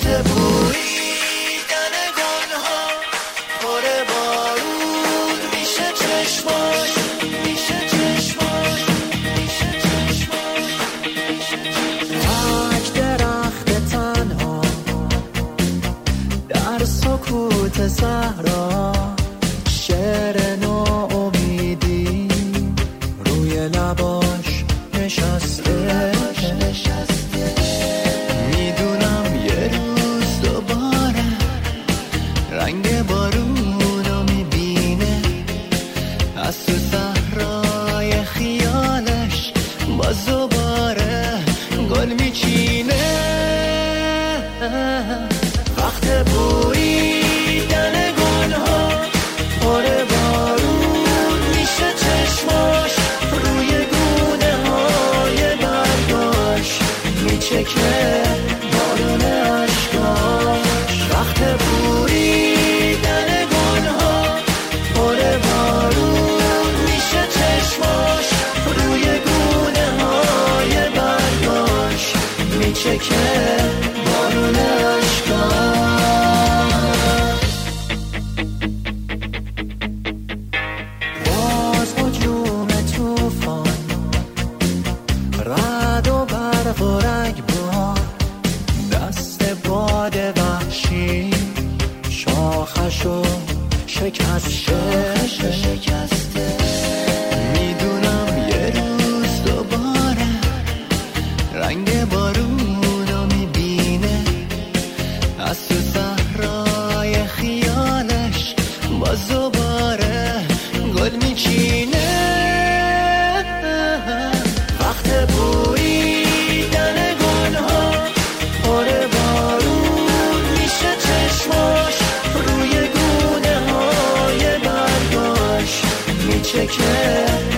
وقت بویدن گلها پر بارون میشه چشماش میشه چشماش میشه چشماش تک درخت تنها در سکوت صحرا شعر ناامیدی روی لباش نشسته میدونم یه روز دوباره رنگ بارونو میبینه از تو صحرای خیالش باز دوباره گل میچینه وقت بویدن گلها پر بارون میشه چشماش روی گونه های برگاش میچکه بارون عشقاش وقت بویدن گلها پر بارون میشه چشماش روی گونه های برگاش میچکه بارون عشقاش باز هجوم طوفان رعد و برق و رگبار دست باد وحشی شاخشو شکسته میدونم یه روز دوباره رنگ بارونو میبینه از تو صحرای خیالش باز دوباره گل میچینه وقت بویدن گلها پر بارون میشه چشماش روی گونه های برگاش میچکه